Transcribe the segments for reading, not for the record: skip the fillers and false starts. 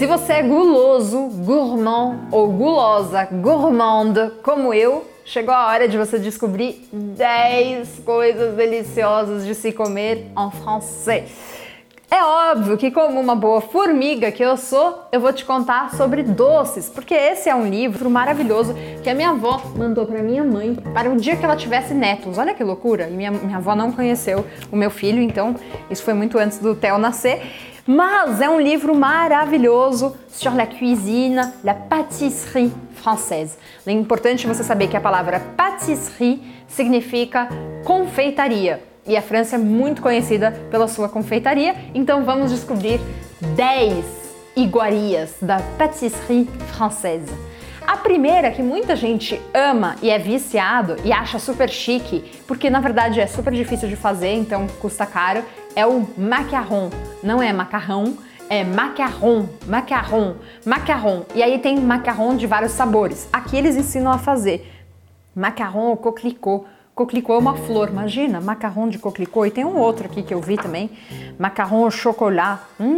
Se você é guloso, gourmand ou gulosa, gourmande, como eu, chegou a hora de você descobrir 10 coisas deliciosas de se comer em francês. É óbvio que, como uma boa formiga que eu sou, eu vou te contar sobre doces, porque esse é um livro maravilhoso que a minha avó mandou para minha mãe para um dia que ela tivesse netos. Olha que loucura! E minha avó não conheceu o meu filho, então isso foi muito antes do Theo nascer. Mas é um livro maravilhoso sur la cuisine, la pâtisserie française. É importante você saber que a palavra pâtisserie significa confeitaria. E a França é muito conhecida pela sua confeitaria, então vamos descobrir 10 iguarias da pâtisserie française. A primeira, que muita gente ama e é viciado e acha super chique, porque na verdade é super difícil de fazer, então custa caro, é o macaron. Não é macarrão, é macaron, macaron, macaron. E aí tem macaron de vários sabores. Aqui eles ensinam a fazer macaron au coquelicot. Coquelicot é uma flor, imagina, macarrão de coquelicot. E tem um outro aqui que eu vi também, macarrão au chocolat.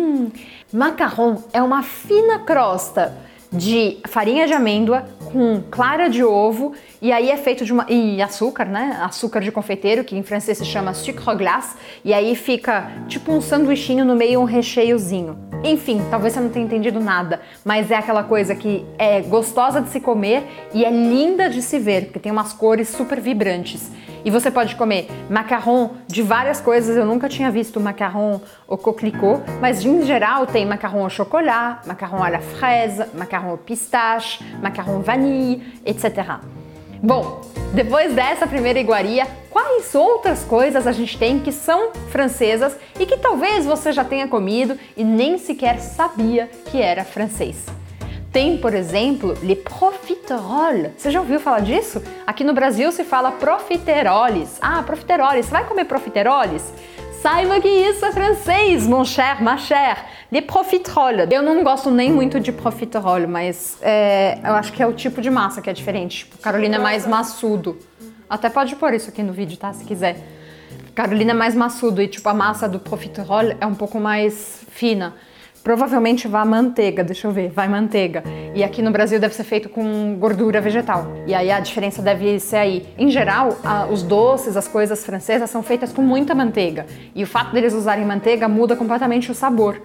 Macarrão é uma fina crosta de farinha de amêndoa com clara de ovo e aí é feito e açúcar, né? Açúcar de confeiteiro, que em francês se chama sucre glace, e aí fica tipo um sanduichinho no meio, um recheiozinho. Enfim, talvez você não tenha entendido nada, mas é aquela coisa que é gostosa de se comer e é linda de se ver, porque tem umas cores super vibrantes. E você pode comer macarrão de várias coisas, eu nunca tinha visto macarrão au coquelicot, mas em geral tem macarrão au chocolat, macarrão à la fraise, macarrão au pistache, macarrão vanille, etc. Bom, depois dessa primeira iguaria, quais outras coisas a gente tem que são francesas e que talvez você já tenha comido e nem sequer sabia que era francês? Tem, por exemplo, les profiteroles. Você já ouviu falar disso? Aqui no Brasil se fala profiteroles. Ah, profiteroles. Você vai comer profiteroles? Saiba que isso é francês, mon cher, ma chère. Les profiteroles. Eu não gosto nem muito de profiterole, mas eu acho que é o tipo de massa que é diferente. Tipo, Carolina é mais maçudo. Até pode pôr isso aqui no vídeo, tá? Se quiser. Carolina é mais maçudo e tipo a massa do profiterole é um pouco mais fina. Provavelmente vai manteiga, deixa eu ver, vai manteiga. E aqui no Brasil deve ser feito com gordura vegetal. E aí a diferença deve ser aí. Em geral, os doces, as coisas francesas são feitas com muita manteiga. E o fato deles usarem manteiga muda completamente o sabor.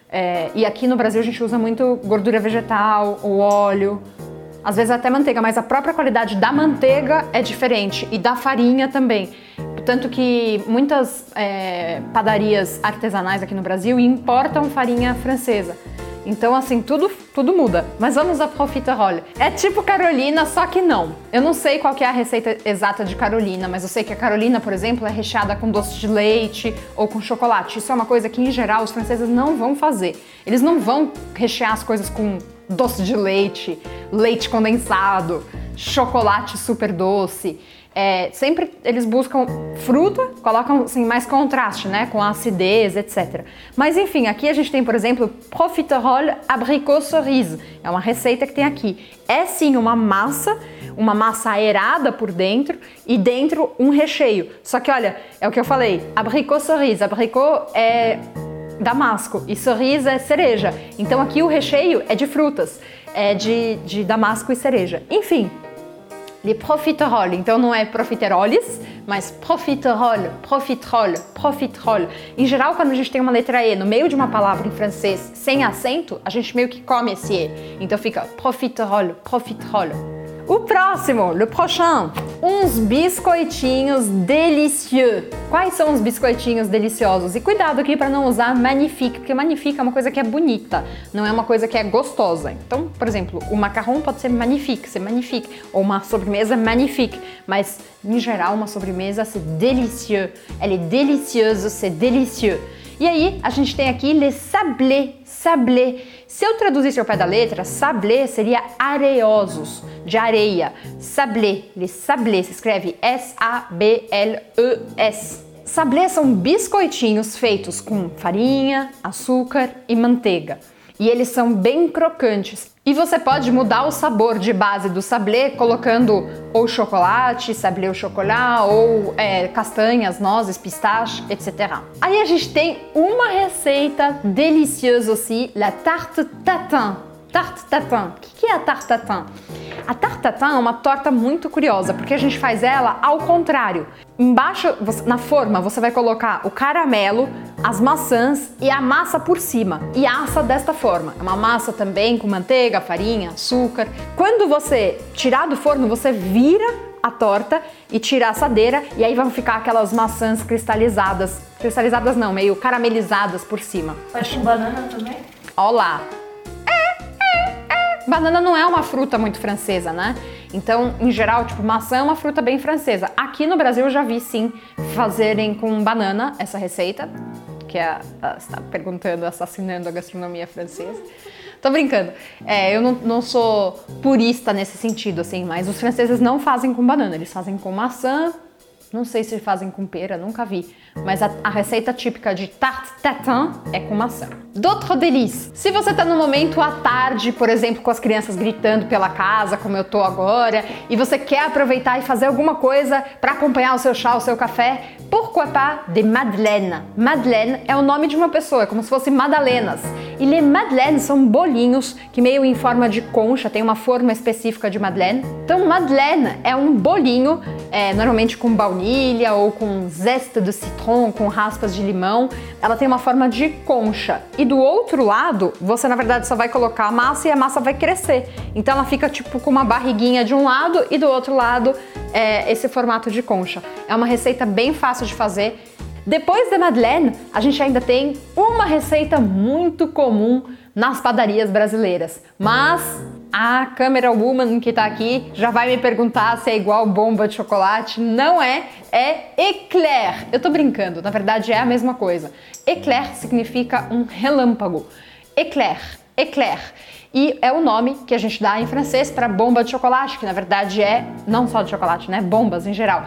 E aqui no Brasil a gente usa muito gordura vegetal, o óleo, às vezes até manteiga, mas a própria qualidade da manteiga é diferente e da farinha também. Tanto que muitas padarias artesanais aqui no Brasil importam farinha francesa. Então, assim, tudo muda. Mas vamos a profiterole. É tipo Carolina, só que não. Eu não sei qual que é a receita exata de Carolina, mas eu sei que a Carolina, por exemplo, é recheada com doce de leite ou com chocolate. Isso é uma coisa que, em geral, os franceses não vão fazer. Eles não vão rechear as coisas com doce de leite, leite condensado, chocolate super doce. Sempre eles buscam fruta, colocam assim, mais contraste, né, com a acidez, etc. Mas enfim, aqui a gente tem, por exemplo, profiterole abricot cerise. É uma receita que tem aqui. É sim uma massa aerada por dentro e dentro um recheio. Só que olha, é o que eu falei, abricot cerise. Abricot é damasco e cerise é cereja. Então aqui o recheio é de frutas, é de damasco e cereja. Enfim, les profiteroles, então não é profiteroles, mas profiterole, profiterole, profiterole. Em geral, quando a gente tem uma letra E no meio de uma palavra em francês sem acento, a gente meio que come esse E. Então fica profiterole, profiterole. O próximo, le prochain, uns biscoitinhos delicieux. Quais são os biscoitinhos deliciosos? E cuidado aqui para não usar magnifique, porque magnifique é uma coisa que é bonita, não é uma coisa que é gostosa. Então, por exemplo, o macarrão pode ser magnifique, ou uma sobremesa magnifique, mas em geral uma sobremesa c'est délicieux, elle est délicieuse, c'est délicieux. E aí, a gente tem aqui les sablés, sablé. Se eu traduzisse ao pé da letra, sablé seria areosos, de areia. Sablé, les sablés, se escreve S-A-B-L-E-S. Sablés são biscoitinhos feitos com farinha, açúcar e manteiga. e eles são bem crocantes. E você pode mudar o sabor de base do sablé colocando ou chocolate, sablé au chocolat, ou castanhas, nozes, pistache, etc. Aí a gente tem uma receita deliciosa aussi, la tarte tatin. Tarte tatin. O que é a tarte tatin? A tarte tatin é uma torta muito curiosa, porque a gente faz ela ao contrário. Embaixo, na forma, você vai colocar o caramelo, as maçãs e a massa por cima. E assa desta forma. É uma massa também com manteiga, farinha, açúcar. Quando você tirar do forno, você vira a torta e tira a assadeira, e aí vão ficar aquelas maçãs cristalizadas. Cristalizadas não, meio caramelizadas por cima. Faz com banana também? Olá! Banana não é uma fruta muito francesa, né? Então, em geral, tipo, maçã é uma fruta bem francesa. Aqui no Brasil eu já vi, sim, fazerem com banana essa receita, que você está perguntando, assassinando a gastronomia francesa. Tô brincando. Eu não sou purista nesse sentido, assim, mas os franceses não fazem com banana, eles fazem com maçã. Não sei se fazem com pera, nunca vi. Mas a receita típica de tarte tatin é com maçã. D'autres délices. Se você tá no momento à tarde, por exemplo, com as crianças gritando pela casa, como eu tô agora, e você quer aproveitar e fazer alguma coisa para acompanhar o seu chá, o seu café, pourquoi pas des madeleines? Madeleine é o nome de uma pessoa, é como se fossem madalenas. E les madeleines são bolinhos que meio em forma de concha, tem uma forma específica de madeleine. Então, madeleine é um bolinho, normalmente com baunilha ou com zeste de citron, com raspas de limão. Ela tem uma forma de concha. E do outro lado, você na verdade só vai colocar a massa e a massa vai crescer. Então ela fica tipo com uma barriguinha de um lado e do outro lado esse formato de concha. É uma receita bem fácil de fazer. Depois da madeleine, a gente ainda tem uma receita muito comum nas padarias brasileiras. Mas a camera woman que tá aqui já vai me perguntar se é igual bomba de chocolate. Não é éclair. Eu tô brincando, na verdade é a mesma coisa. Éclair significa um relâmpago. Éclair. E é o nome que a gente dá em francês para bomba de chocolate, que na verdade é, não só de chocolate, né? Bombas em geral.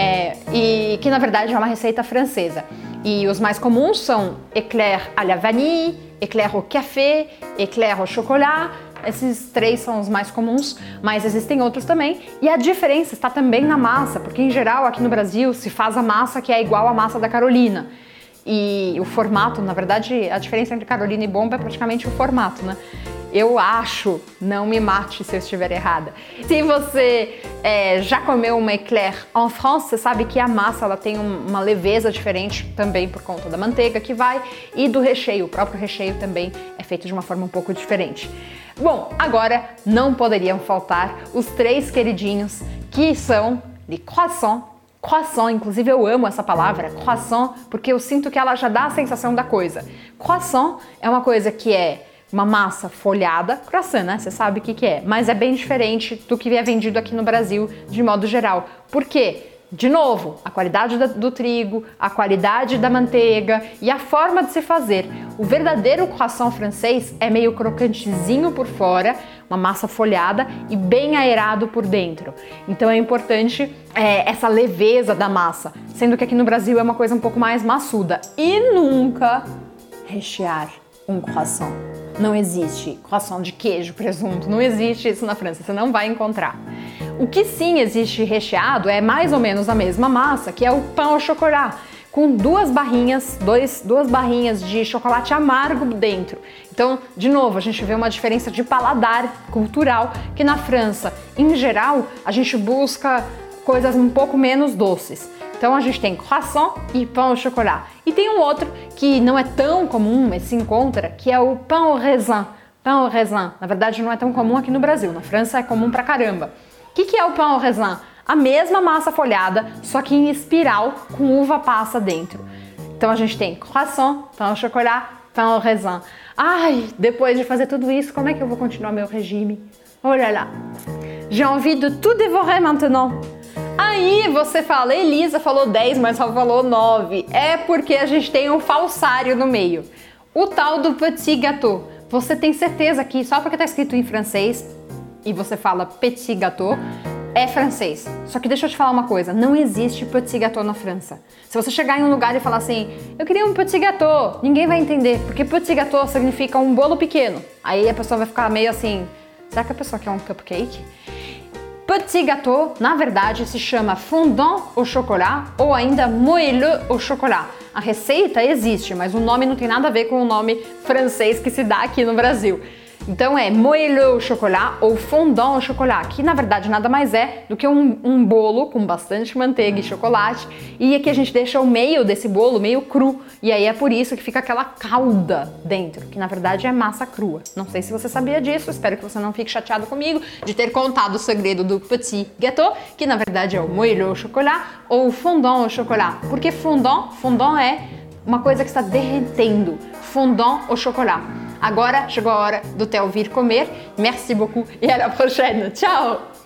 E que na verdade é uma receita francesa. E os mais comuns são éclair à la vanille, éclair au café, éclair au chocolat. Esses três são os mais comuns, mas existem outros também. E a diferença está também na massa, porque em geral aqui no Brasil se faz a massa que é igual à massa da Carolina. E o formato, na verdade, a diferença entre Carolina e bomba é praticamente o formato, né? Eu acho, não me mate se eu estiver errada. Se você já comeu uma éclair en France, você sabe que a massa ela tem uma leveza diferente também por conta da manteiga que vai e do recheio. O próprio recheio também é feito de uma forma um pouco diferente. Bom, agora não poderiam faltar os três queridinhos que são de croissant. Croissant, inclusive eu amo essa palavra, croissant, porque eu sinto que ela já dá a sensação da coisa. Croissant é uma coisa que é uma massa folhada, croissant, né? Você sabe o que é, mas é bem diferente do que é vendido aqui no Brasil de modo geral. Por quê? De novo, a qualidade do trigo, a qualidade da manteiga e a forma de se fazer. O verdadeiro croissant francês é meio crocantezinho por fora, uma massa folhada e bem aerado por dentro. Então é importante essa leveza da massa, sendo que aqui no Brasil é uma coisa um pouco mais maçuda. E nunca rechear um croissant. Não existe croissant de queijo, presunto, não existe isso na França, você não vai encontrar. O que sim existe recheado é mais ou menos a mesma massa, que é o pain au chocolat, com duas barrinhas de chocolate amargo dentro. Então, de novo, a gente vê uma diferença de paladar cultural, que na França, em geral, a gente busca coisas um pouco menos doces. Então a gente tem croissant e pain au chocolat. E tem um outro que não é tão comum, mas se encontra, que é o pain au raisin. Pain au raisin, na verdade não é tão comum aqui no Brasil, na França é comum pra caramba. O que é o pain au raisin? A mesma massa folhada, só que em espiral com uva passa dentro. Então a gente tem croissant, pain au chocolat, pain au raisin. Ai, depois de fazer tudo isso, como é que eu vou continuar meu regime? Oh là là! J'ai envie de tout dévorer maintenant. Aí você fala, Elisa falou 10, mas só falou 9. É porque a gente tem um falsário no meio. O tal do petit gâteau. Você tem certeza que só porque tá escrito em francês e você fala petit gâteau, é francês. Só que deixa eu te falar uma coisa, não existe petit gâteau na França. Se você chegar em um lugar e falar assim, eu queria um petit gâteau, ninguém vai entender, porque petit gâteau significa um bolo pequeno. Aí a pessoa vai ficar meio assim, será que a pessoa quer um cupcake? Petit gâteau, na verdade, se chama fondant au chocolat ou ainda moelleux au chocolat. A receita existe, mas o nome não tem nada a ver com o nome francês que se dá aqui no Brasil. Então é moelleux au chocolat ou fondant au chocolat, que na verdade nada mais é do que um bolo com bastante manteiga e chocolate, e aqui a gente deixa o meio desse bolo meio cru, e aí é por isso que fica aquela calda dentro, que na verdade é massa crua. Não sei se você sabia disso, espero que você não fique chateado comigo de ter contado o segredo do petit gâteau, que na verdade é o moelleux au chocolat ou fondant au chocolat, porque fondant é uma coisa que está derretendo, fondant au chocolat. Agora chegou a hora do Theo vir comer. Merci beaucoup e à la prochaine. Tchau!